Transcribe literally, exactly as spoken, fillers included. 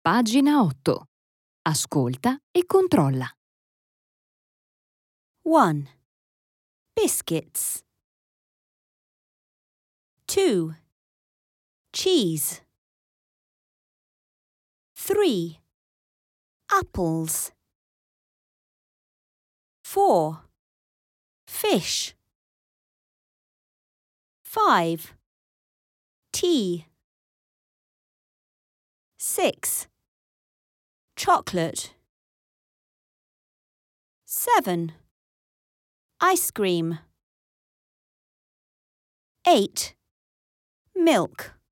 Pagina otto. Ascolta e controlla. one. Biscuits. two. Cheese. three. Apples. four. Fish. five. Tea. six. Chocolate. seven. Ice cream. eight. Milk.